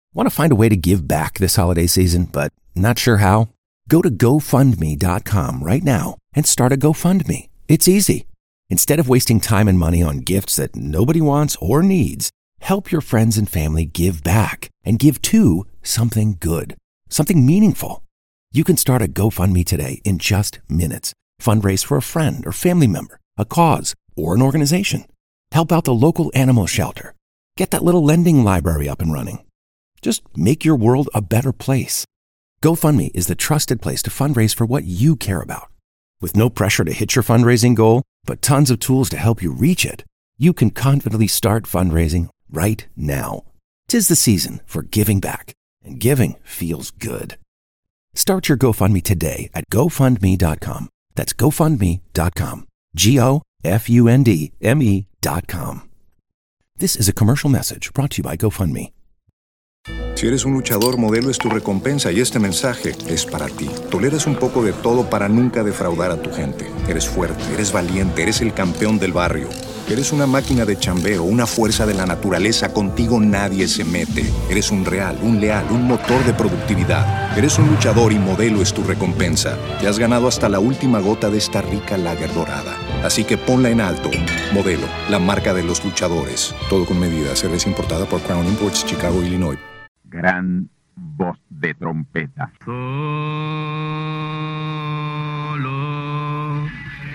Want to find a way to give back this holiday season, but not sure how? Go to GoFundMe.com right now and start a GoFundMe. It's easy. Instead of wasting time and money on gifts that nobody wants or needs, help your friends and family give back and give to something good, something meaningful. You can start a GoFundMe today in just minutes. Fundraise for a friend or family member, a cause, or an organization. Help out the local animal shelter. Get that little lending library up and running. Just make your world a better place. GoFundMe is the trusted place to fundraise for what you care about. With no pressure to hit your fundraising goal, but tons of tools to help you reach it, you can confidently start fundraising right now. 'Tis the season for giving back, and giving feels good. Start your GoFundMe today at GoFundMe.com. That's GoFundMe.com. GoFundMe.com. This is a commercial message brought to you by GoFundMe. Si eres un luchador, Modelo es tu recompensa y este mensaje es para ti. Toleras un poco de todo para nunca defraudar a tu gente. Eres fuerte, eres valiente, eres el campeón del barrio. Eres una máquina de chambeo, una fuerza de la naturaleza. Contigo nadie se mete. Eres un real, un leal, un motor de productividad. Eres un luchador y Modelo es tu recompensa. Te has ganado hasta la última gota de esta rica lager dorada. Así que ponla en alto. Modelo, la marca de los luchadores. Todo con medida. Cerveza importada por Crown Imports, Chicago, Illinois. Gran voz de trompeta. Solo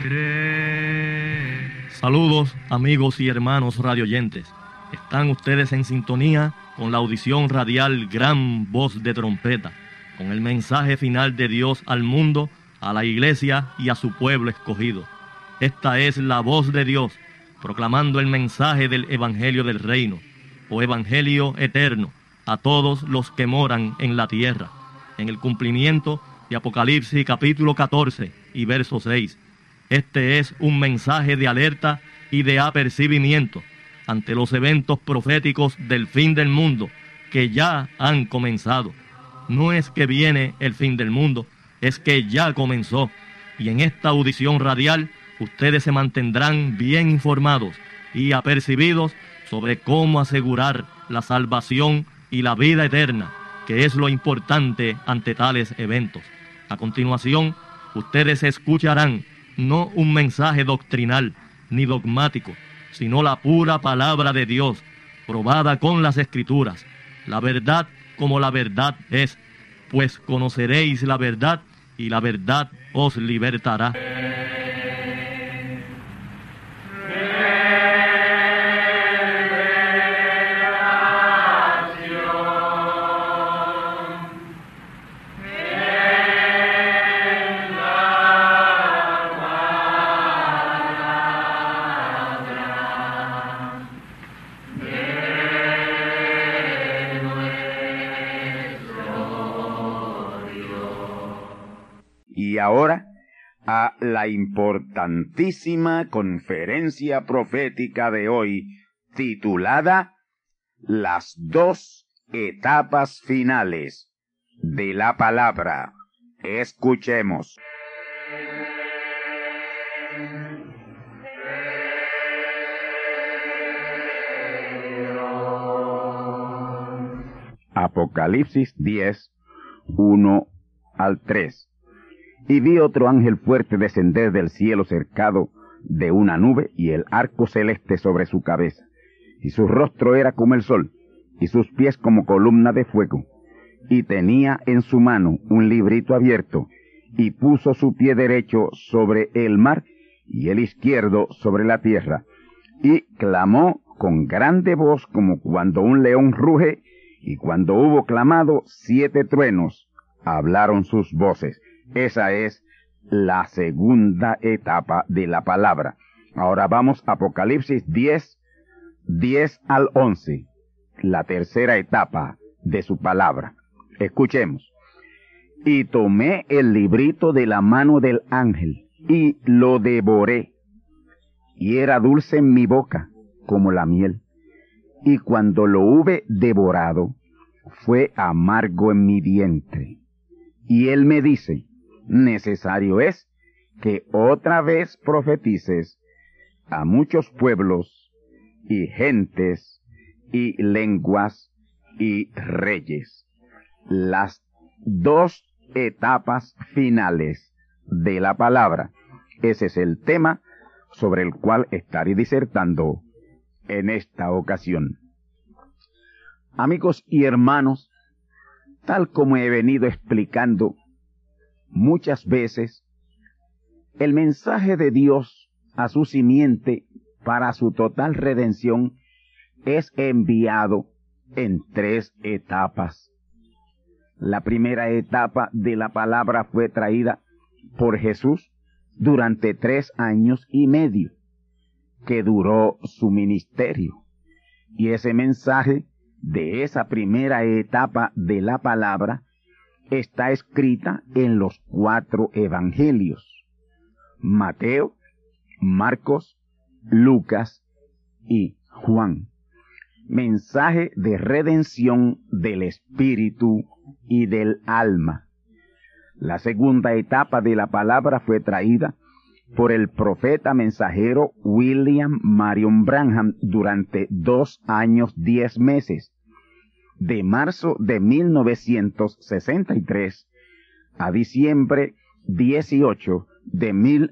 Saludos, amigos y hermanos radioyentes. Están ustedes en sintonía con la audición radial Gran Voz de Trompeta, con el mensaje final de Dios al mundo, a la iglesia y a su pueblo escogido. Esta es la voz de Dios, proclamando el mensaje del Evangelio del Reino, o Evangelio eterno, a todos los que moran en la tierra, en el cumplimiento de Apocalipsis capítulo 14 y verso 6. Este es un mensaje de alerta y de apercibimiento ante los eventos proféticos del fin del mundo que ya han comenzado. No es que viene el fin del mundo, es que ya comenzó. Y en esta audición radial ustedes se mantendrán bien informados y apercibidos sobre cómo asegurar la salvación y la vida eterna, que es lo importante ante tales eventos. A continuación, ustedes escucharán no un mensaje doctrinal ni dogmático, sino la pura palabra de Dios, probada con las Escrituras, la verdad como la verdad es, pues conoceréis la verdad y la verdad os libertará. Y ahora, a la importantísima conferencia profética de hoy, titulada Las dos etapas finales de la palabra. Escuchemos. Apocalipsis 10, 1 al 3. Y vi otro ángel fuerte descender del cielo cercado de una nube, y el arco celeste sobre su cabeza. Y su rostro era como el sol, y sus pies como columna de fuego. Y tenía en su mano un librito abierto, y puso su pie derecho sobre el mar, y el izquierdo sobre la tierra. Y clamó con grande voz como cuando un león ruge, y cuando hubo clamado 7 truenos, hablaron sus voces. Esa es la segunda etapa de la palabra. Ahora vamos a Apocalipsis 10, 10 al 11, la tercera etapa de su palabra. Escuchemos. Y tomé el librito de la mano del ángel, y lo devoré, y era dulce en mi boca, como la miel. Y cuando lo hube devorado, fue amargo en mi vientre. Y él me dice, necesario es que otra vez profetices a muchos pueblos y gentes y lenguas y Reyes. Las dos etapas finales de la palabra. Ese es el tema sobre el cual estaré disertando en esta ocasión. Amigos y hermanos, tal como he venido explicando muchas veces, el mensaje de Dios a su simiente para su total redención es enviado en 3 etapas. La primera etapa de la palabra fue traída por Jesús durante 3 años y medio, que duró su ministerio. Y ese mensaje de esa primera etapa de la palabra está escrita en los 4 evangelios: Mateo, Marcos, Lucas y Juan. Mensaje de redención del espíritu y del alma. La segunda etapa de la palabra fue traída por el profeta mensajero William Marion Branham durante 2 años 10 meses, de marzo de 1963 a diciembre 18 de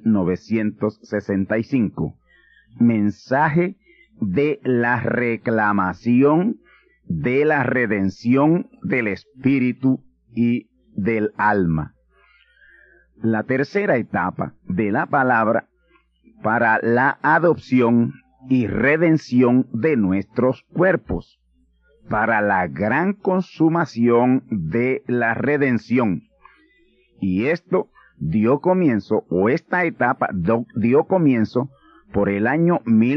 1965. Mensaje de la reclamación de la redención del espíritu y del alma. La tercera etapa de la palabra para la adopción y redención de nuestros cuerpos, para la gran consumación de la redención. Y esto dio comienzo, o esta etapa dio comienzo por el año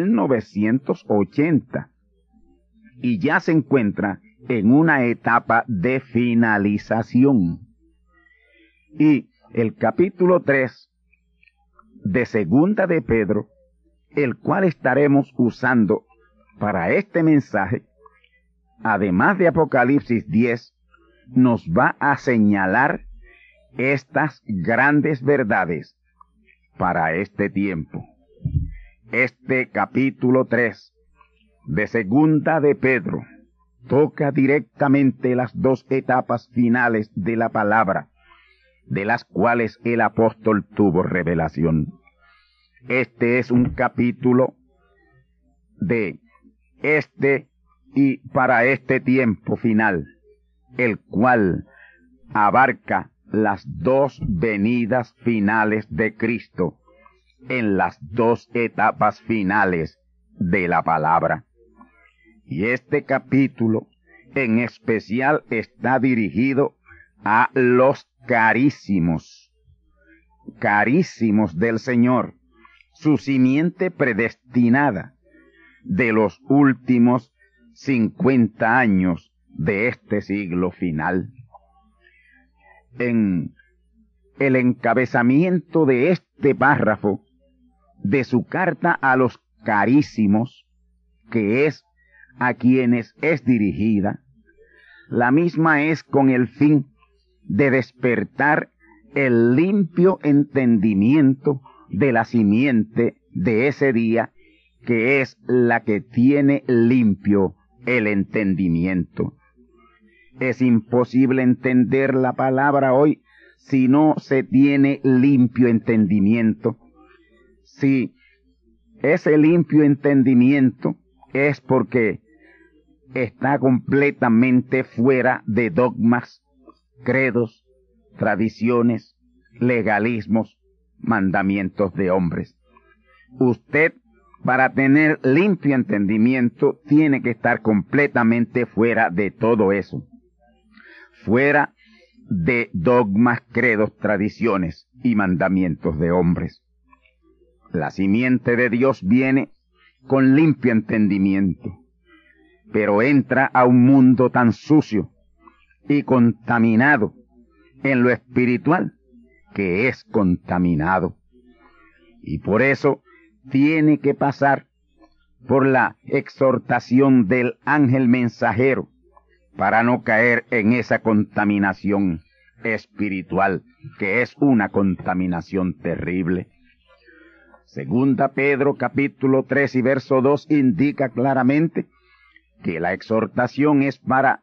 1980 y ya se encuentra en una etapa de finalización. Y el capítulo 3 de Segunda de Pedro, el cual estaremos usando para este mensaje, además de Apocalipsis 10, nos va a señalar estas grandes verdades para este tiempo. Este capítulo 3 de Segunda de Pedro toca directamente las 2 etapas finales de la palabra, de las cuales el apóstol tuvo revelación. Este es un capítulo de este y para este tiempo final, el cual abarca las 2 venidas finales de Cristo en las 2 etapas finales de la palabra. Y este capítulo en especial está dirigido a los carísimos del Señor, su simiente predestinada de los últimos 50 años de este siglo final. En el encabezamiento de este párrafo de su carta a los carísimos, que es a quienes es dirigida, la misma es con el fin de despertar el limpio entendimiento de la simiente de ese día, que es la que tiene limpio el entendimiento. Es imposible entender la palabra hoy si no se tiene limpio entendimiento. Si ese limpio entendimiento es porque está completamente fuera de dogmas, credos, tradiciones, legalismos, mandamientos de hombres. Usted, para tener limpio entendimiento, tiene que estar completamente fuera de todo eso, fuera de dogmas, credos, tradiciones y mandamientos de hombres. La simiente de Dios viene con limpio entendimiento, pero entra a un mundo tan sucio y contaminado en lo espiritual, que es contaminado. Y por eso tiene que pasar por la exhortación del ángel mensajero para no caer en esa contaminación espiritual, que es una contaminación terrible. Segunda Pedro capítulo 3 y verso 2 indica claramente que la exhortación es para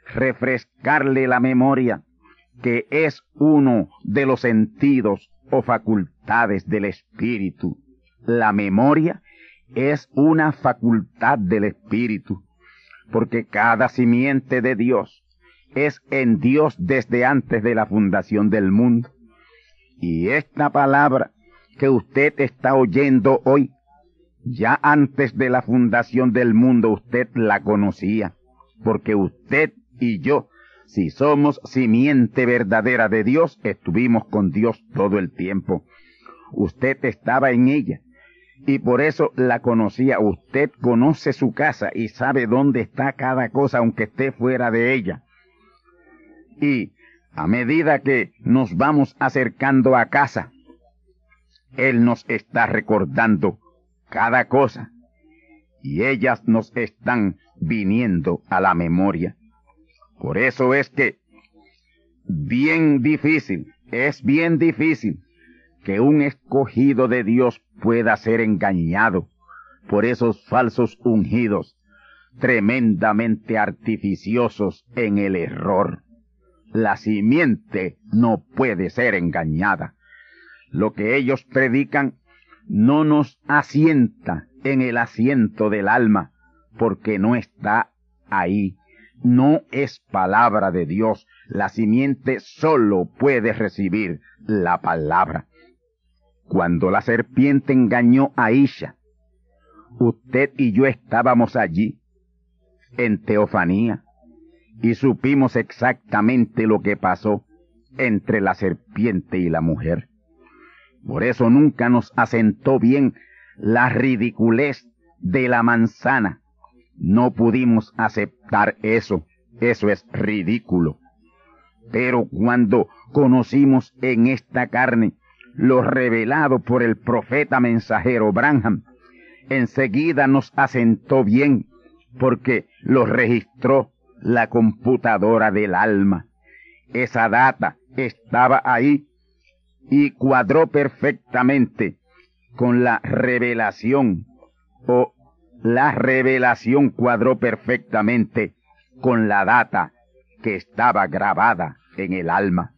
refrescarle la memoria que es uno de los sentidos o facultades del espíritu. La memoria es una facultad del espíritu, porque cada simiente de Dios es en Dios desde antes de la fundación del mundo. Y esta palabra que usted está oyendo hoy, ya antes de la fundación del mundo usted la conocía, porque usted y yo, si somos simiente verdadera de Dios, estuvimos con Dios todo el tiempo. Usted estaba en ella y por eso la conocía. Usted conoce su casa y sabe dónde está cada cosa, aunque esté fuera de ella. Y a medida que nos vamos acercando a casa, Él nos está recordando cada cosa y ellas nos están viniendo a la memoria. Por eso es que es bien difícil que un escogido de Dios pueda ser engañado por esos falsos ungidos, tremendamente artificiosos en el error. La simiente no puede ser engañada. Lo que ellos predican no nos asienta en el asiento del alma, porque no está ahí. No es palabra de Dios. La simiente solo puede recibir la palabra. Cuando la serpiente engañó a Isha, usted y yo estábamos allí, en teofanía, y supimos exactamente lo que pasó entre la serpiente y la mujer. Por eso nunca nos asentó bien la ridiculez de la manzana. No pudimos aceptar eso. Eso es ridículo. Pero cuando conocimos en esta carne lo revelado por el profeta mensajero Branham, enseguida nos asentó bien, porque lo registró la computadora del alma. Esa data estaba ahí y cuadró perfectamente con la revelación, o la revelación cuadró perfectamente con la data que estaba grabada en el alma.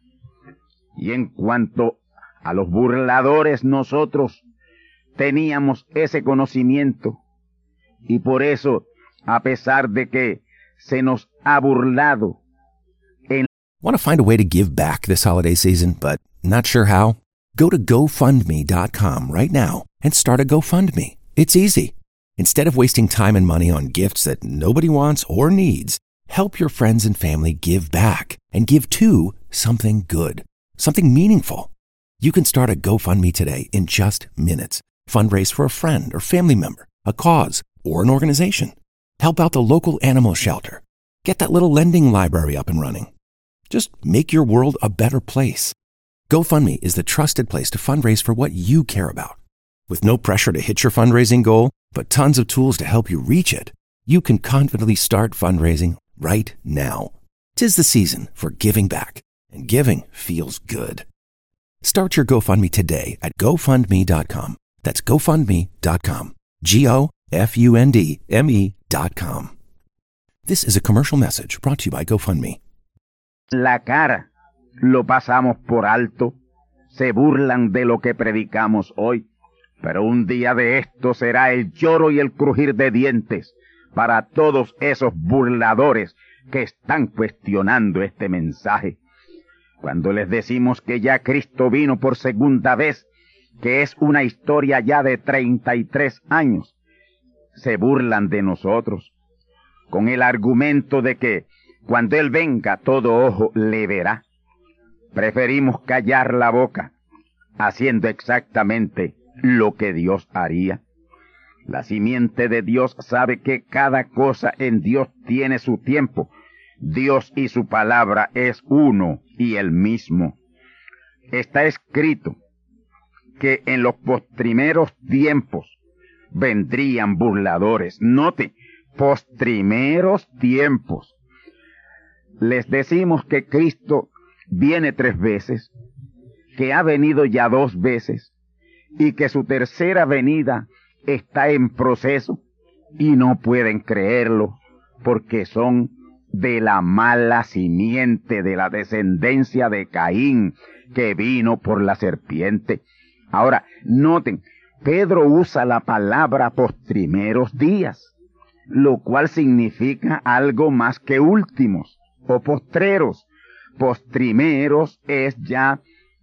Y en cuanto a los burladores, nosotros teníamos ese conocimiento, y por eso, a pesar de que se nos ha burlado. Want to find a way to give back this holiday season, but not sure how? Go to GoFundMe.com right now and start a GoFundMe. It's easy. Instead of wasting time and money on gifts that nobody wants or needs, help your friends and family give back and give to something good, something meaningful. You can start a GoFundMe today in just minutes. Fundraise for a friend or family member, a cause, or an organization. Help out the local animal shelter. Get that little lending library up and running. Just make your world a better place. GoFundMe is the trusted place to fundraise for what you care about. With no pressure to hit your fundraising goal, but tons of tools to help you reach it, you can confidently start fundraising right now. 'Tis the season for giving back, and giving feels good. Start your GoFundMe today at GoFundMe.com. That's GoFundMe.com. GoFundMe.com. This is a commercial message brought to you by GoFundMe. La cara lo pasamos por alto. Se burlan de lo que predicamos hoy. Pero un día de esto será el lloro y el crujir de dientes para todos esos burladores que están cuestionando este mensaje. Cuando les decimos que ya Cristo vino por segunda vez, que es una historia ya de 33 años, se burlan de nosotros, con el argumento de que cuando Él venga todo ojo le verá. Preferimos callar la boca, haciendo exactamente lo que Dios haría. La simiente de Dios sabe que cada cosa en Dios tiene su tiempo. Dios y su palabra es uno y el mismo. Está escrito que en los postrimeros tiempos vendrían burladores. Note, postrimeros tiempos. Les decimos que Cristo viene 3 veces, que ha venido ya 2 veces, y que su tercera venida está en proceso, y no pueden creerlo, porque son de la mala simiente de la descendencia de Caín, que vino por la serpiente. Ahora, noten, Pedro usa la palabra postrimeros días, lo cual significa algo más que últimos o postreros. Postrimeros es ya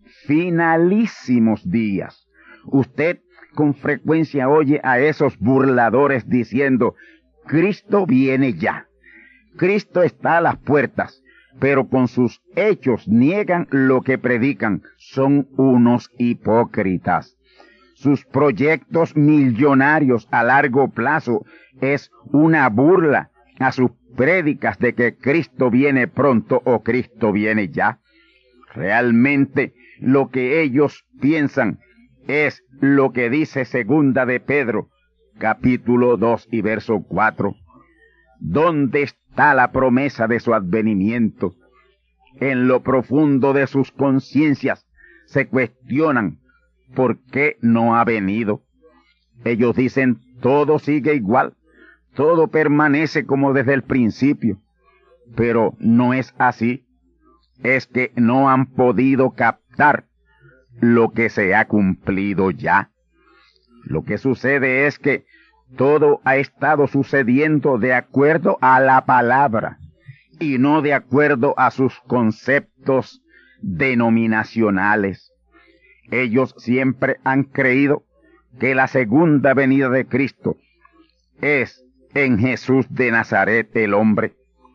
finalísimos días. Usted con frecuencia oye a esos burladores diciendo: Cristo viene ya, Cristo está a las puertas, pero con sus hechos niegan lo que predican. Son unos hipócritas. Sus proyectos millonarios a largo plazo es una burla a sus prédicas de que Cristo viene pronto o Cristo viene ya. Realmente lo que ellos piensan es lo que dice segunda de Pedro, capítulo 2 y verso 4. ¿Dónde está la promesa de su advenimiento? En lo profundo de sus conciencias se cuestionan por qué no ha venido. Ellos dicen: todo sigue igual, todo permanece como desde el principio. Pero no es así. Es que no han podido captar lo que se ha cumplido ya. Lo que sucede es que todo ha estado sucediendo de acuerdo a la palabra y no de acuerdo a sus conceptos denominacionales. Ellos siempre han creído que la segunda venida de Cristo es en Jesús de Nazaret, el hombre,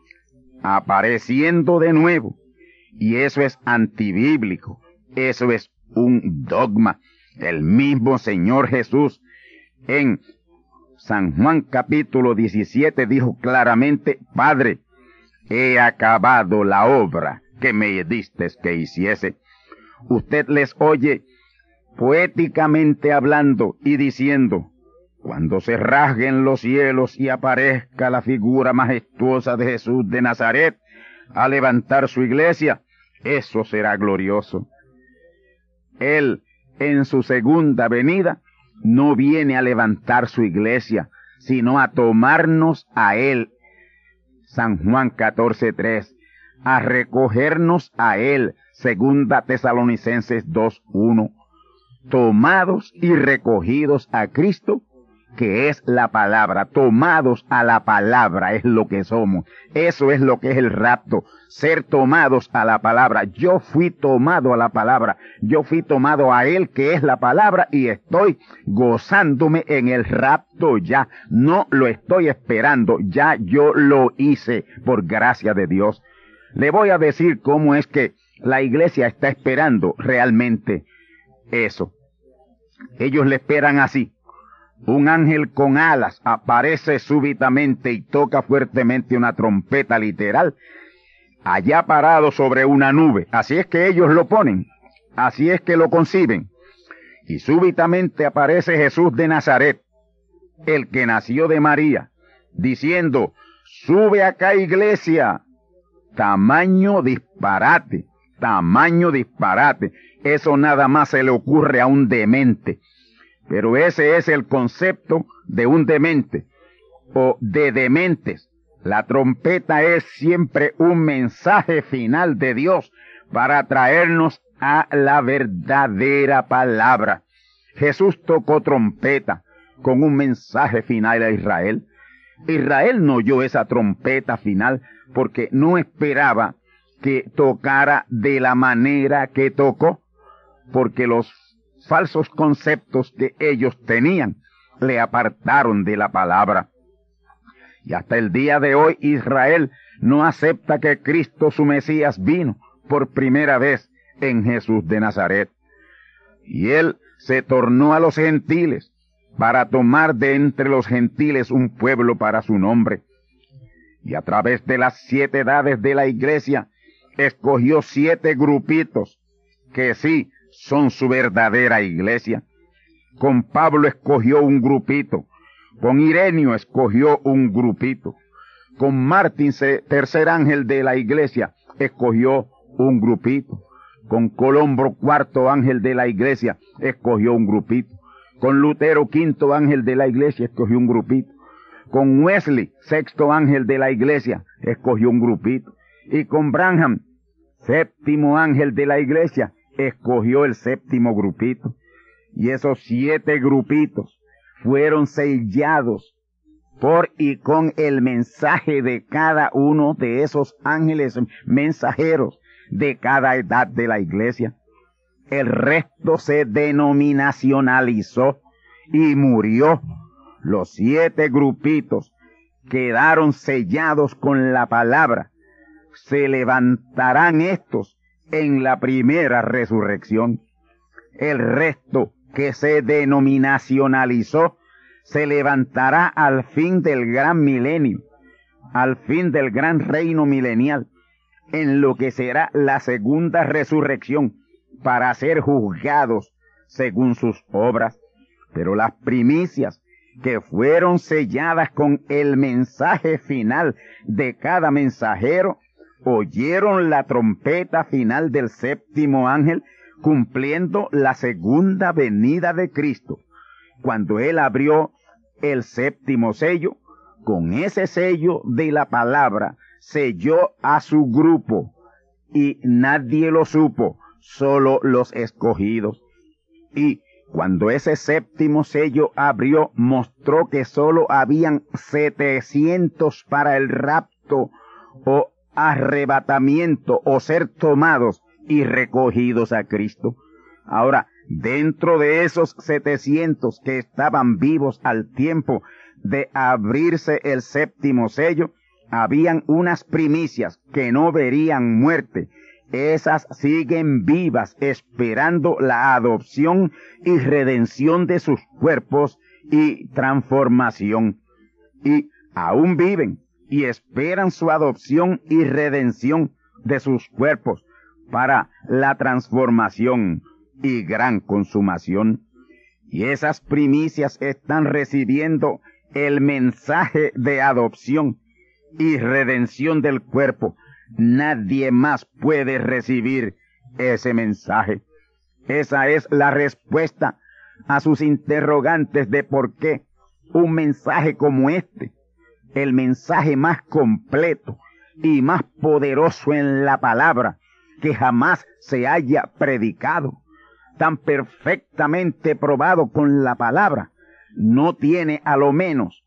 apareciendo de nuevo. Y eso es antibíblico, eso es un dogma. El mismo Señor Jesús en San Juan capítulo 17 dijo claramente: Padre, he acabado la obra que me diste que hiciese. Usted les oye poéticamente hablando y diciendo: cuando se rasguen los cielos y aparezca la figura majestuosa de Jesús de Nazaret a levantar su iglesia, eso será glorioso. Él, en su segunda venida, no viene a levantar su iglesia, sino a tomarnos a Él. San Juan 14:3, a recogernos a Él. Segunda Tesalonicenses 2:1, tomados y recogidos a Cristo, que es la palabra. Tomados a la palabra es lo que somos. Eso es lo que es el rapto, ser tomados a la palabra. Yo fui tomado a la palabra, yo fui tomado a Él, que es la palabra, y estoy gozándome en el rapto ya. No lo estoy esperando, ya yo lo hice por gracia de Dios. Le voy a decir cómo es que la iglesia está esperando realmente eso. Ellos le esperan así: un ángel con alas aparece súbitamente y toca fuertemente una trompeta, literal, allá parado sobre una nube. Así es que ellos lo ponen, así es que lo conciben. Y súbitamente aparece Jesús de Nazaret, el que nació de María, diciendo: sube acá, iglesia. Tamaño disparate, tamaño disparate. Eso nada más se le ocurre a un demente. Pero ese es el concepto de un demente o de dementes. La trompeta es siempre un mensaje final de Dios para traernos a la verdadera palabra. Jesús tocó trompeta con un mensaje final a Israel. Israel no oyó esa trompeta final porque no esperaba que tocara de la manera que tocó, porque los falsos conceptos que ellos tenían le apartaron de la palabra. Y hasta el día de hoy Israel no acepta que Cristo su Mesías vino por primera vez en Jesús de Nazaret. Y Él se tornó a los gentiles para tomar de entre los gentiles un pueblo para su nombre. Y a través de las 7 edades de la iglesia escogió 7 grupitos que sí son su verdadera iglesia. Con Pablo escogió un grupito, con Ireneo escogió un grupito, con Martín, tercer ángel de la iglesia, escogió un grupito, con Colombo, cuarto ángel de la iglesia, escogió un grupito, con Lutero, quinto ángel de la iglesia, escogió un grupito, Con Wesley, sexto ángel de la iglesia, escogió un grupito. Y con Branham, séptimo ángel de la iglesia, escogió el séptimo grupito. Y esos 7 grupitos fueron sellados por y con el mensaje de cada uno de esos ángeles mensajeros de cada edad de la iglesia. El resto se denominacionalizó y murió. Los 7 grupitos quedaron sellados con la palabra. Se levantarán estos en la primera resurrección. El resto que se denominacionalizó se levantará al fin del gran milenio, al fin del gran reino milenial, en lo que será la segunda resurrección, para ser juzgados según sus obras. Pero las primicias que fueron selladas con el mensaje final de cada mensajero, oyeron la trompeta final del séptimo ángel, cumpliendo la segunda venida de Cristo. Cuando él abrió el séptimo sello, con ese sello de la palabra, selló a su grupo, y nadie lo supo, solo los escogidos. Y cuando ese séptimo sello abrió, mostró que solo habían 700 para el rapto o arrebatamiento, o ser tomados y recogidos a Cristo. Ahora, dentro de esos 700 que estaban vivos al tiempo de abrirse el séptimo sello, habían unas primicias que no verían muerte. Esas siguen vivas, esperando la adopción y redención de sus cuerpos y transformación. Y aún viven y esperan su adopción y redención de sus cuerpos para la transformación y gran consumación. Y esas primicias están recibiendo el mensaje de adopción y redención del cuerpo. Nadie más puede recibir ese mensaje. Esa es la respuesta a sus interrogantes de por qué un mensaje como este, el mensaje más completo y más poderoso en la palabra que jamás se haya predicado, tan perfectamente probado con la palabra, no tiene a lo menos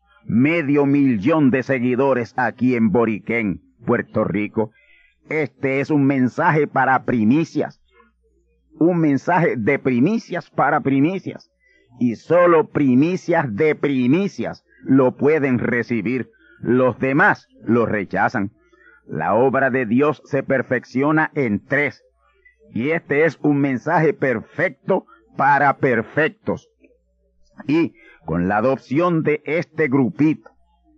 500,000 de seguidores aquí en Boriquén, Puerto Rico. Este es un mensaje para primicias, un mensaje de primicias para primicias, y solo primicias de primicias lo pueden recibir. Los demás lo rechazan. La obra de Dios se perfecciona en 3, y este es un mensaje perfecto para perfectos. Y con la adopción de este grupito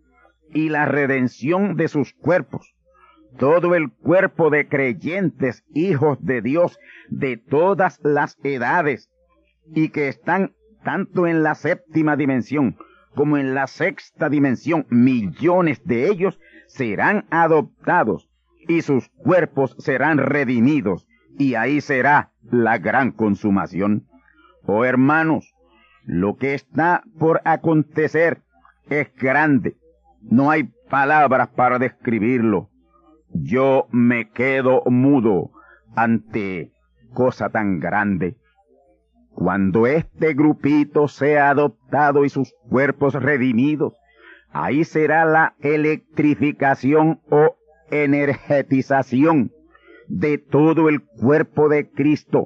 y la redención de sus cuerpos, todo el cuerpo de creyentes, hijos de Dios de todas las edades, y que están tanto en la séptima dimensión como en la sexta dimensión, millones de ellos serán adoptados y sus cuerpos serán redimidos, y ahí será la gran consumación. Oh hermanos, lo que está por acontecer es grande. No hay palabras para describirlo. Yo me quedo mudo ante cosa tan grande. Cuando este grupito sea adoptado y sus cuerpos redimidos, ahí será la electrificación o energetización de todo el cuerpo de Cristo,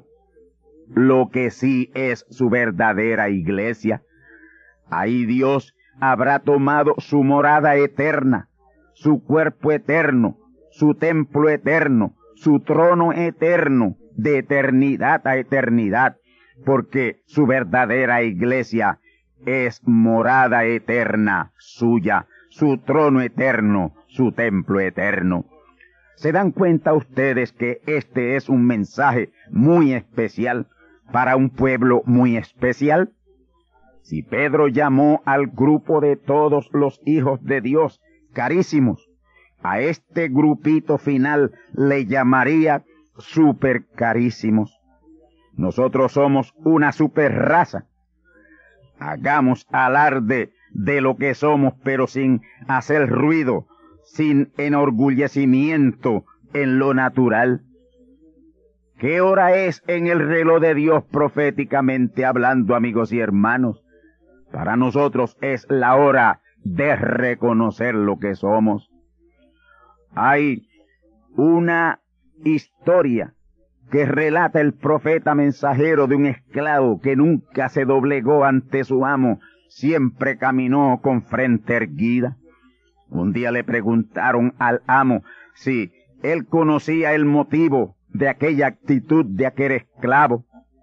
lo que sí es su verdadera iglesia. Ahí Dios habrá tomado su morada eterna, su cuerpo eterno, su templo eterno, su trono eterno, de eternidad a eternidad, porque su verdadera iglesia es morada eterna suya, su trono eterno, su templo eterno. ¿Se dan cuenta ustedes que este es un mensaje muy especial para un pueblo muy especial? Si Pedro llamó al grupo de todos los hijos de Dios carísimos, a este grupito final le llamaría super carísimos. Nosotros somos una super raza. Hagamos alarde de lo que somos, pero sin hacer ruido, sin enorgullecimiento en lo natural. ¿Qué hora es en el reloj de Dios proféticamente hablando, amigos y hermanos? Para nosotros es la hora de reconocer lo que somos. Hay una historia que relata el profeta mensajero de un esclavo que nunca se doblegó ante su amo, siempre caminó con frente erguida. Un día le preguntaron al amo si él conocía el motivo de aquella actitud de aquel esclavo,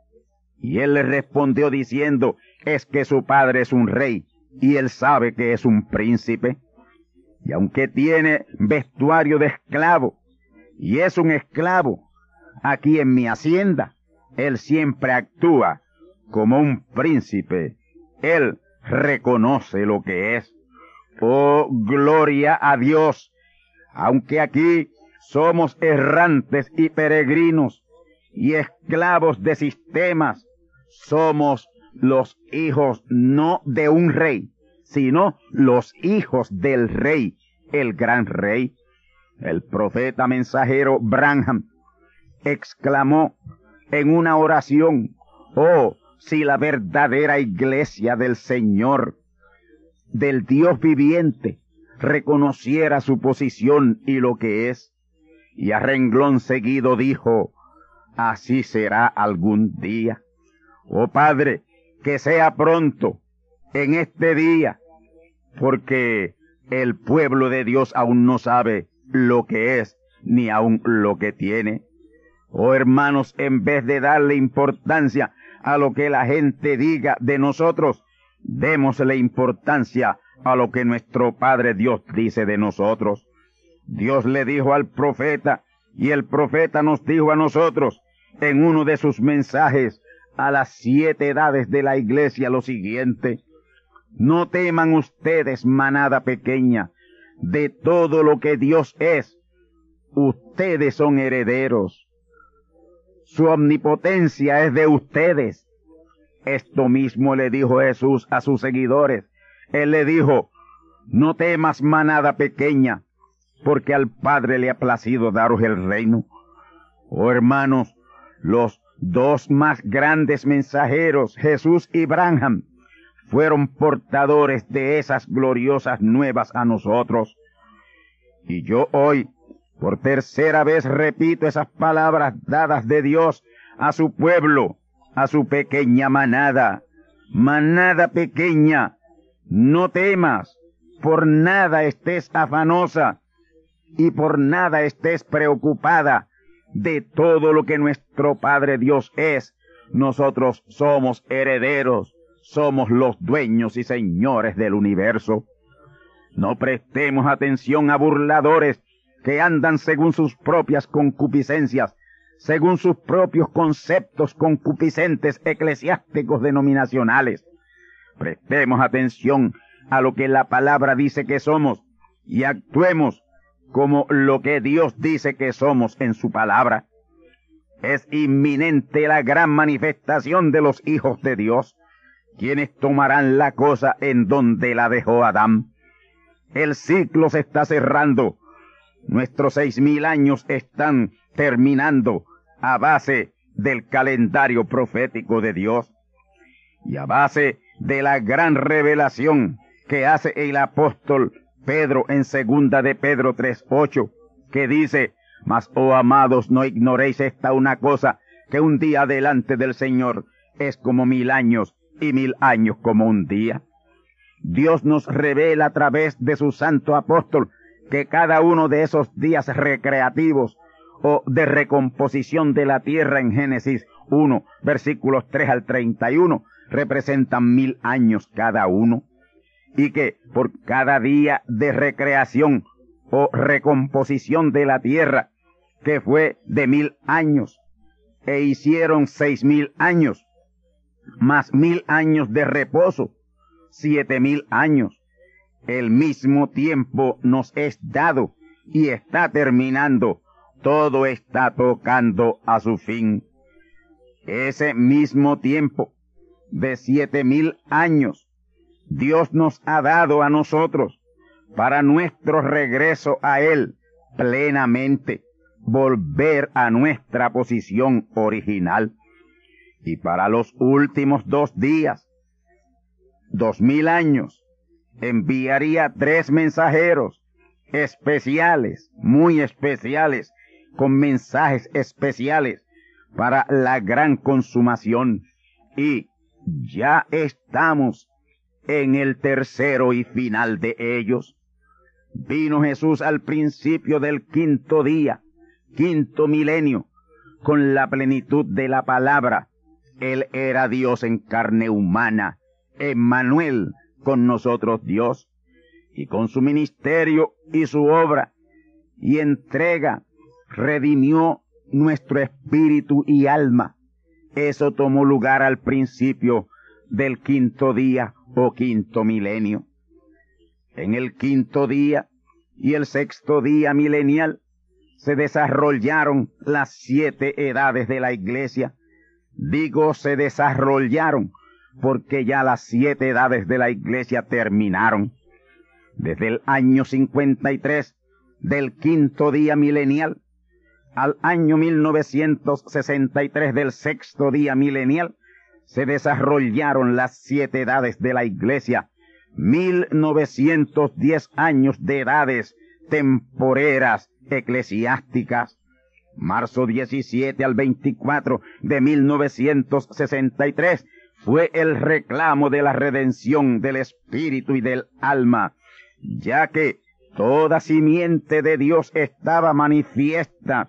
y él le respondió diciendo: es que su padre es un rey y él sabe que es un príncipe, y aunque tiene vestuario de esclavo y es un esclavo aquí en mi hacienda, él siempre actúa como un príncipe. Él reconoce lo que es. Oh, gloria a Dios. Aunque aquí somos errantes y peregrinos y esclavos de sistemas, somos los hijos no de un rey, sino los hijos del rey, el gran rey. El profeta mensajero Branham exclamó en una oración: oh, si la verdadera iglesia del Señor, del Dios viviente, reconociera su posición y lo que es. Y a renglón seguido dijo: así será algún día. Oh Padre, que sea pronto en este día, porque el pueblo de Dios aún no sabe lo que es, ni aún lo que tiene. Oh hermanos, en vez de darle importancia a lo que la gente diga de nosotros, démosle importancia a lo que nuestro Padre Dios dice de nosotros. Dios le dijo al profeta, y el profeta nos dijo a nosotros en uno de sus mensajes a las 7 edades de la iglesia lo siguiente: no teman ustedes, manada pequeña, de todo lo que Dios es. Ustedes son herederos. Su omnipotencia es de ustedes. Esto mismo le dijo Jesús a sus seguidores. Él le dijo: no temas, manada pequeña, porque al Padre le ha placido daros el reino. Oh hermanos, los dos más grandes mensajeros, Jesús y Branham, fueron portadores de esas gloriosas nuevas a nosotros. Y yo hoy, por tercera vez, repito esas palabras dadas de Dios a su pueblo, a su pequeña manada. Manada pequeña, no temas, por nada estés afanosa y por nada estés preocupada de todo lo que nuestro Padre Dios es. Nosotros somos herederos, somos los dueños y señores del universo. No prestemos atención a burladores que andan según sus propias concupiscencias, según sus propios conceptos concupiscentes eclesiásticos denominacionales. Prestemos atención a lo que la palabra dice que somos y actuemos como lo que Dios dice que somos en su palabra. Es inminente la gran manifestación de los hijos de Dios, quienes tomarán la cosa en donde la dejó Adán. El ciclo se está cerrando. Nuestros 6,000 años están terminando a base del calendario profético de Dios y a base de la gran revelación que hace el apóstol Pedro en 2 de Pedro 3:8, que dice: mas, oh amados, no ignoréis esta una cosa, que un día delante del Señor es como 1000 años, y 1000 años como un día. Dios nos revela a través de su santo apóstol que cada uno de esos días recreativos o de recomposición de la tierra en Génesis 1, versículos 3 al 31, representan 1000 años cada uno, y que por cada día de recreación o recomposición de la tierra, que fue de 1000 años, e hicieron 6000 años, más 1000 años de reposo, 7000 años. El mismo tiempo nos es dado y está terminando. Todo está tocando a su fin. Ese mismo tiempo de 7000 años Dios nos ha dado a nosotros para nuestro regreso a Él plenamente, volver a nuestra posición original. Y para los últimos 2 días, 2000 años, enviaría 3 mensajeros especiales, muy especiales, con mensajes especiales para la gran consumación. Y ya estamos en el tercero y final de ellos. Vino Jesús al principio del 5.º día, 5.º milenio, con la plenitud de la palabra. Él era Dios en carne humana, Emmanuel, con nosotros Dios, y con su ministerio y su obra y entrega redimió nuestro espíritu y alma. Eso tomó lugar al principio del 5.º día o 5.º milenio. En el 5.º día y el 6.º día milenial se desarrollaron las 7 edades de la iglesia. Digo se desarrollaron porque ya las 7 edades de la iglesia terminaron. Desde el año 53 del 5.º día milenial al año 1963 del 6.º día milenial se desarrollaron las 7 edades de la iglesia, 1910 años de edades temporeras eclesiásticas. Marzo 17 al 24 de 1963 fue el reclamo de la redención del espíritu y del alma, ya que toda simiente de Dios estaba manifiesta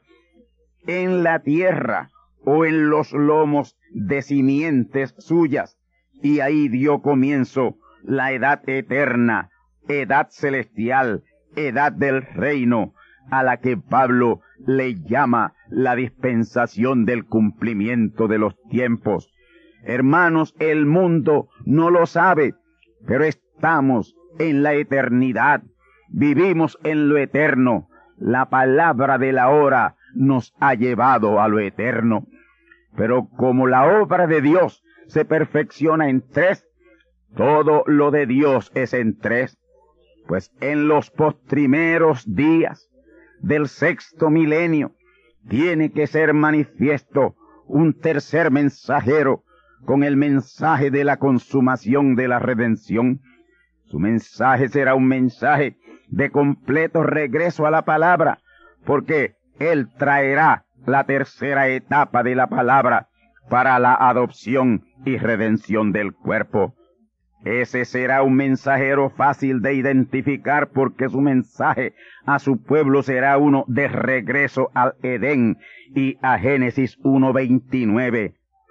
en la tierra o en los lomos de simientes suyas, y ahí dio comienzo la edad eterna, edad celestial, edad del reino, a la que Pablo le llama la dispensación del cumplimiento de los tiempos. Hermanos, el mundo no lo sabe, pero estamos en la eternidad, vivimos en lo eterno. La palabra de la hora nos ha llevado a lo eterno. Pero como la obra de Dios se perfecciona en 3, todo lo de Dios es en 3. Pues en los postrimeros días del 6.º milenio tiene que ser manifiesto un tercer mensajero con el mensaje de la consumación de la redención. Su mensaje será un mensaje de completo regreso a la palabra, porque Él traerá la tercera etapa de la palabra para la adopción y redención del cuerpo. Ese será un mensajero fácil de identificar, porque su mensaje a su pueblo será uno de regreso al Edén y a Génesis 1:29.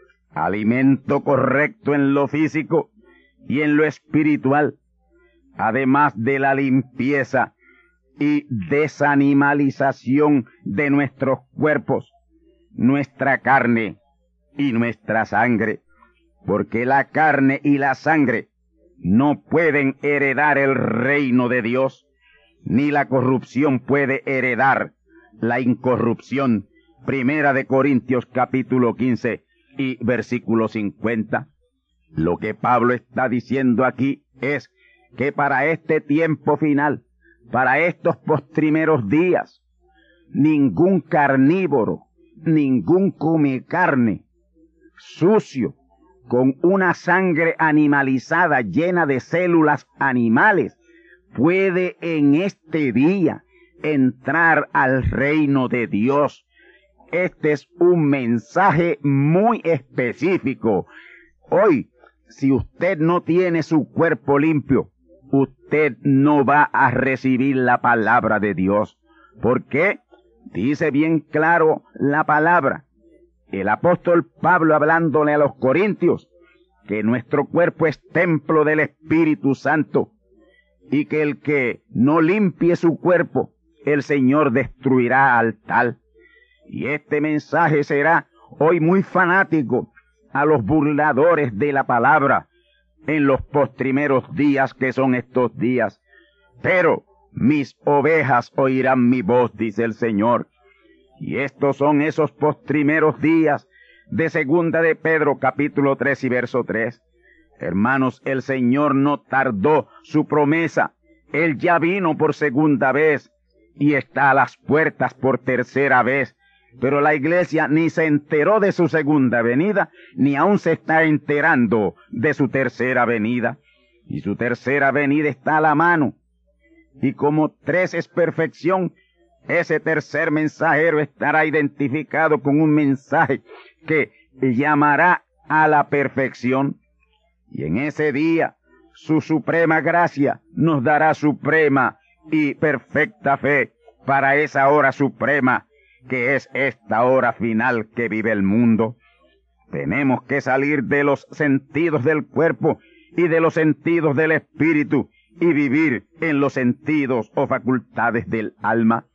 Alimento correcto en lo físico y en lo espiritual, además de la limpieza y desanimalización de nuestros cuerpos, nuestra carne y nuestra sangre, porque la carne y la sangre no pueden heredar el reino de Dios, ni la corrupción puede heredar la incorrupción. Primera de Corintios capítulo 15 y versículo 50. Lo que Pablo está diciendo aquí es que para este tiempo final, para estos postrimeros días, ningún carnívoro, ningún come carne sucio, con una sangre animalizada llena de células animales, puede en este día entrar al reino de Dios. Este es un mensaje muy específico. Hoy, si usted no tiene su cuerpo limpio, usted no va a recibir la palabra de Dios. ¿Por qué? Dice bien claro la palabra. El apóstol Pablo, hablándole a los corintios, que nuestro cuerpo es templo del Espíritu Santo, y que el que no limpie su cuerpo, el Señor destruirá al tal. Y este mensaje será hoy muy fanático a los burladores de la palabra en los postrimeros días, que son estos días. Pero mis ovejas oirán mi voz, dice el Señor. Y estos son esos postrimeros días de segunda de Pedro capítulo 3 y verso 3. Hermanos, el Señor no tardó su promesa. Él ya vino por segunda vez y está a las puertas por tercera vez. Pero la iglesia ni se enteró de su segunda venida, ni aún se está enterando de su tercera venida. Y su tercera venida está a la mano. Y como 3 es perfección, ese tercer mensajero estará identificado con un mensaje que llamará a la perfección. Y en ese día, su suprema gracia nos dará suprema y perfecta fe para esa hora suprema, que es esta hora final que vive el mundo. Tenemos que salir de los sentidos del cuerpo y de los sentidos del espíritu y vivir en los sentidos o facultades del alma.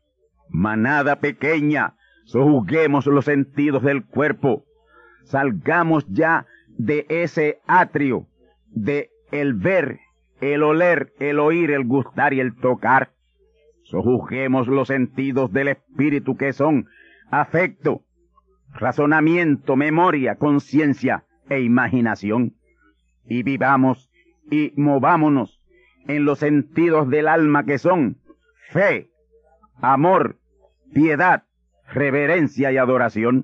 Manada pequeña, sojuzguemos los sentidos del cuerpo. Salgamos ya de ese atrio de el ver, el oler, el oír, el gustar y el tocar. Sojuzguemos los sentidos del espíritu, que son afecto, razonamiento, memoria, conciencia e imaginación. Y vivamos y movámonos en los sentidos del alma, que son fe, amor, piedad, reverencia y adoración.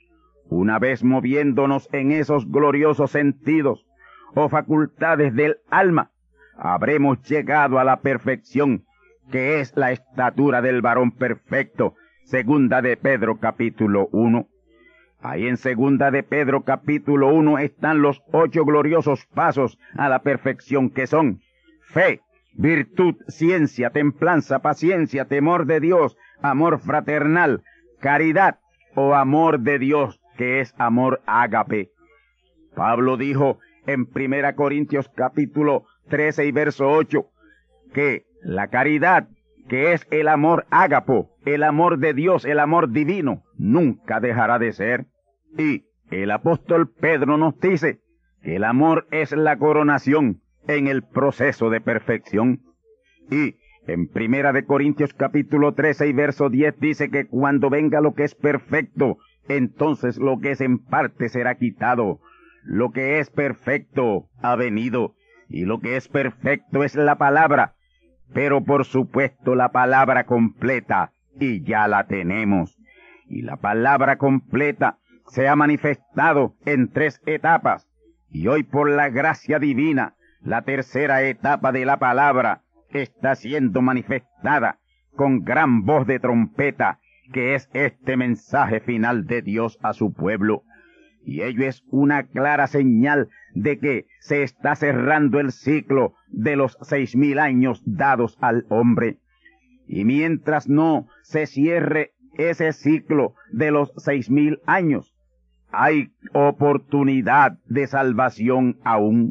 Una vez moviéndonos en esos gloriosos sentidos o facultades del alma, habremos llegado a la perfección, que es la estatura del varón perfecto, segunda de Pedro capítulo 1. Ahí en segunda de Pedro capítulo 1 están los 8 gloriosos pasos a la perfección, que son fe, virtud, ciencia, templanza, paciencia, temor de Dios, amor fraternal, caridad o amor de Dios, que es amor ágape. Pablo dijo en 1 Corintios capítulo 13 y verso 8, que la caridad, que es el amor ágapo, el amor de Dios, el amor divino, nunca dejará de ser. Y el apóstol Pedro nos dice que el amor es la coronación en el proceso de perfección. Y en 1 Corintios capítulo 13 y verso 10 dice que cuando venga lo que es perfecto, entonces lo que es en parte será quitado. Lo que es perfecto ha venido, y lo que es perfecto es la palabra, pero por supuesto la palabra completa, y ya la tenemos. Y la palabra completa se ha manifestado en 3 etapas, y hoy por la gracia divina, la tercera etapa de la palabra está siendo manifestada con gran voz de trompeta, que es este mensaje final de Dios a su pueblo. Y ello es una clara señal de que se está cerrando el ciclo de los 6,000 años dados al hombre. Y mientras no se cierre ese ciclo de los 6,000 años, hay oportunidad de salvación aún.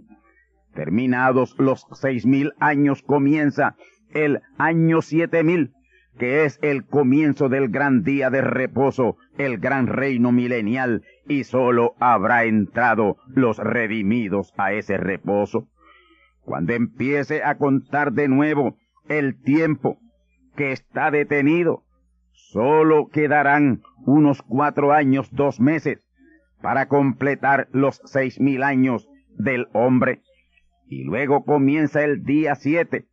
Terminados los 6,000 años, comienza el año 7,000, que es el comienzo del gran día de reposo, el gran reino milenial, y sólo habrá entrado los redimidos a ese reposo. Cuando empiece a contar de nuevo el tiempo que está detenido, sólo quedarán unos 4 años, 2 meses, para completar los 6,000 años del hombre. Y luego comienza el día 7,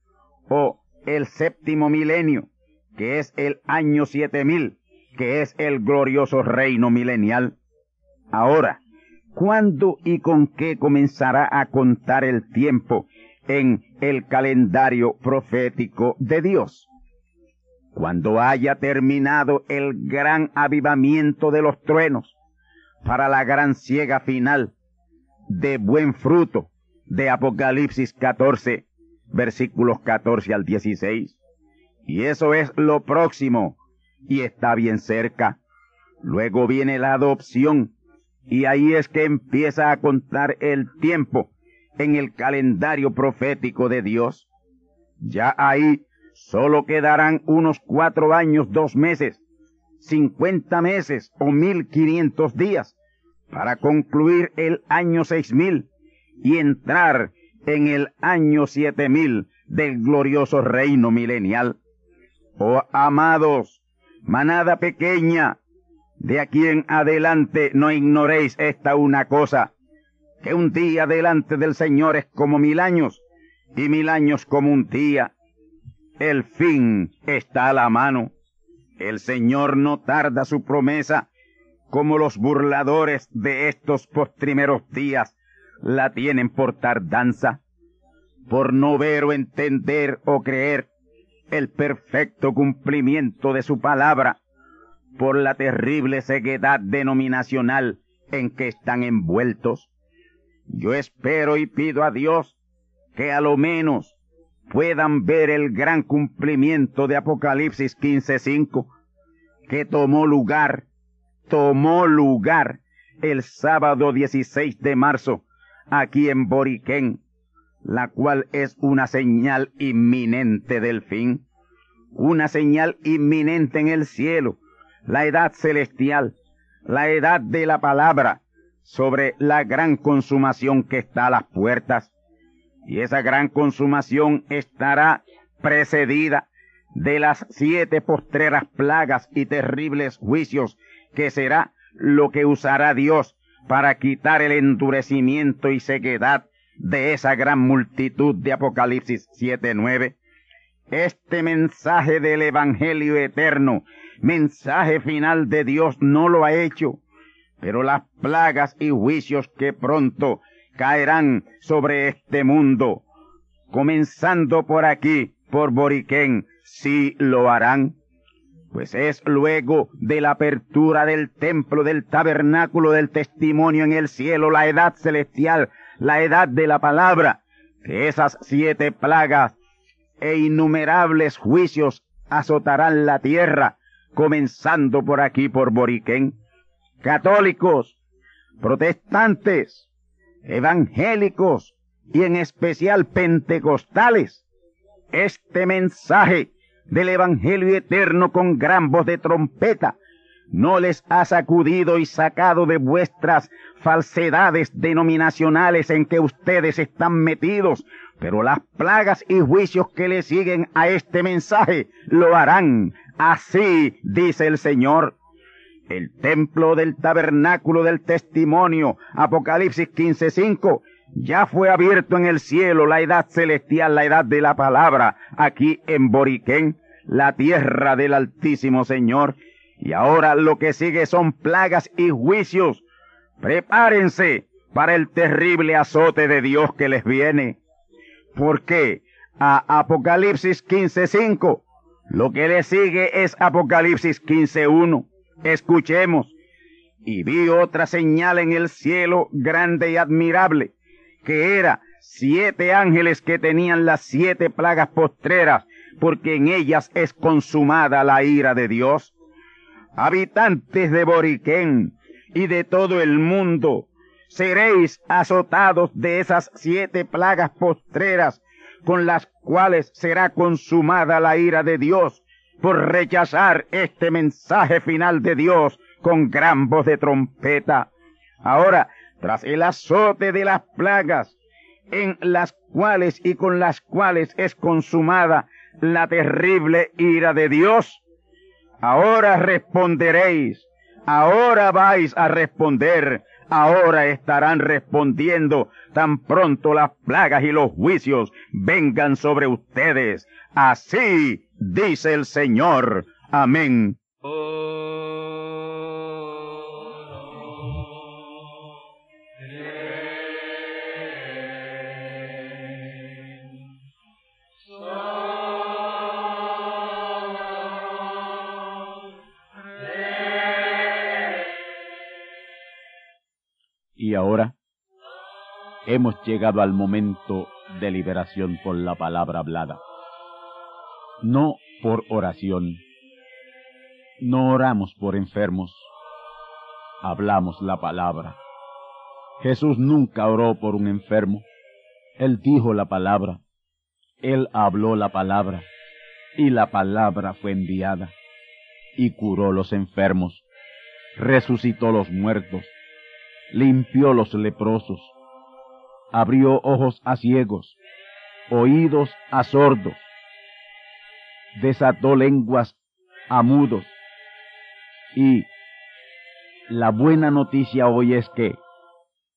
o el 7º milenio, que es el año 7,000, que es el glorioso reino milenial. Ahora, ¿cuándo y con qué comenzará a contar el tiempo en el calendario profético de Dios? Cuando haya terminado el gran avivamiento de los truenos para la gran siega final de buen fruto de Apocalipsis 14, versículos 14 al 16. Y eso es lo próximo, y está bien cerca. Luego viene la adopción, y ahí es que empieza a contar el tiempo en el calendario profético de Dios. Ya ahí solo quedarán unos 4 años, 2 meses, 50 meses o 1,500 días para concluir el año 6,000 y entrar en el año 7,000 del glorioso reino milenial. Oh amados, manada pequeña, de aquí en adelante no ignoréis esta una cosa, que un día delante del Señor es como 1000 años, y 1000 años como un día. El fin está a la mano. El Señor no tarda su promesa, como los burladores de estos postrimeros días la tienen por tardanza, por no ver o entender o creer el perfecto cumplimiento de su palabra, por la terrible ceguedad denominacional en que están envueltos. Yo espero y pido a Dios que a lo menos puedan ver el gran cumplimiento de Apocalipsis 15:5, que tomó lugar el sábado 16 de marzo aquí en Boriquén, la cual es una señal inminente del fin, una señal inminente en el cielo, la edad celestial, la edad de la palabra, sobre la gran consumación que está a las puertas. Y esa gran consumación estará precedida de las 7 postreras plagas y terribles juicios, que será lo que usará Dios para quitar el endurecimiento y ceguedad de esa gran multitud de Apocalipsis 7:9. Este mensaje del Evangelio eterno, mensaje final de Dios, no lo ha hecho, pero las plagas y juicios que pronto caerán sobre este mundo, comenzando por aquí, por Boriquén, sí lo harán, pues es luego de la apertura del templo, del tabernáculo del testimonio en el cielo, la edad celestial, la edad de la palabra, que esas 7 plagas e innumerables juicios azotarán la tierra, comenzando por aquí, por Boriquén. Católicos, protestantes, evangélicos y en especial pentecostales, este mensaje del Evangelio eterno con gran voz de trompeta no les ha sacudido y sacado de vuestras falsedades denominacionales en que ustedes están metidos, pero las plagas y juicios que le siguen a este mensaje lo harán. Así dice el Señor. El templo del tabernáculo del testimonio, Apocalipsis 15:5, ya fue abierto en el cielo, la edad celestial, la edad de la palabra, aquí en Boriquén, la tierra del Altísimo Señor. Y ahora lo que sigue son plagas y juicios. Prepárense para el terrible azote de Dios que les viene. Porque a Apocalipsis 15:5, lo que le sigue es Apocalipsis 15:1. Escuchemos. Y vi otra señal en el cielo grande y admirable, que era 7 ángeles que tenían las 7 plagas postreras, porque en ellas es consumada la ira de Dios. Habitantes de Boriquén y de todo el mundo, seréis azotados de esas 7 plagas postreras, con las cuales será consumada la ira de Dios, por rechazar este mensaje final de Dios con gran voz de trompeta. Ahora, tras el azote de las plagas, en las cuales y con las cuales es consumada la terrible ira de Dios, ahora responderéis, ahora vais a responder, ahora estarán respondiendo tan pronto las plagas y los juicios vengan sobre ustedes. Así dice el Señor. Amén. Y ahora hemos llegado al momento de liberación por la palabra hablada. No por oración. No oramos por enfermos. Hablamos la palabra. Jesús nunca oró por un enfermo. Él dijo la palabra. Él habló la palabra. Y la palabra fue enviada. Y curó los enfermos. Resucitó los muertos. Limpió los leprosos. Abrió ojos a ciegos. Oídos a sordos. Desató lenguas a mudos. Y la buena noticia hoy es que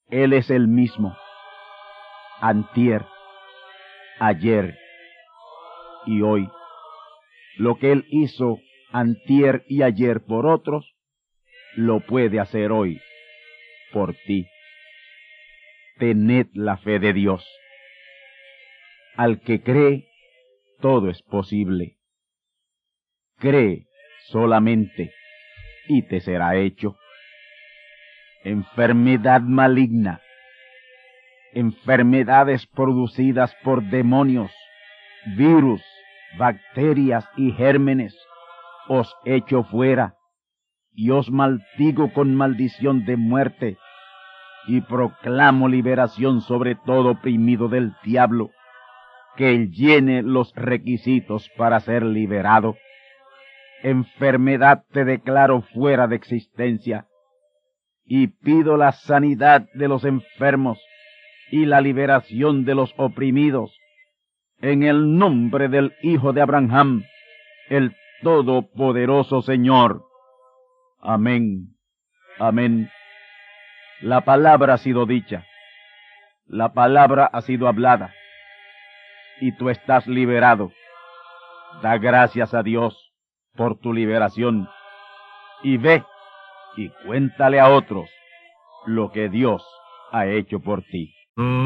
Él es el mismo, antier, ayer y hoy. Lo que Él hizo antier y ayer por otros, lo puede hacer hoy por ti. Tened la fe de Dios. Al que cree, todo es posible. Cree solamente y te será hecho. Enfermedad maligna, enfermedades producidas por demonios, virus, bacterias y gérmenes, os echo fuera y os maldigo con maldición de muerte y proclamo liberación sobre todo oprimido del diablo, que él llene los requisitos para ser liberado. Enfermedad te declaro fuera de existencia y pido la sanidad de los enfermos y la liberación de los oprimidos en el nombre del Hijo de Abraham, el Todopoderoso Señor. Amén. Amén. La palabra ha sido dicha, la palabra ha sido hablada, y tú estás liberado. Da gracias a Dios por tu liberación, y ve y cuéntale a otros lo que Dios ha hecho por ti.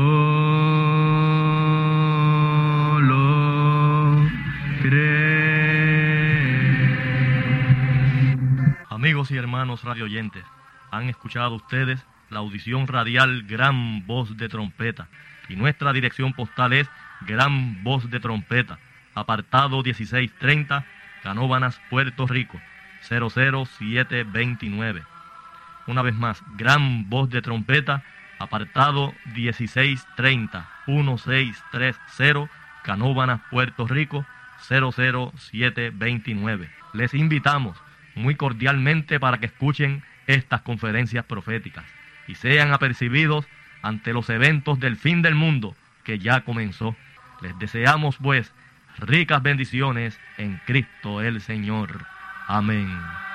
Amigos y hermanos radioyentes, han escuchado ustedes la audición radial Gran Voz de Trompeta, y nuestra dirección postal es Gran Voz de Trompeta, apartado 1630, Canóvanas, Puerto Rico, 00729. Una vez más, Gran Voz de Trompeta, apartado 1630, 1630, Canóvanas, Puerto Rico, 00729. Les invitamos muy cordialmente para que escuchen estas conferencias proféticas y sean apercibidos ante los eventos del fin del mundo que ya comenzó. Les deseamos pues ricas bendiciones en Cristo el Señor. Amén.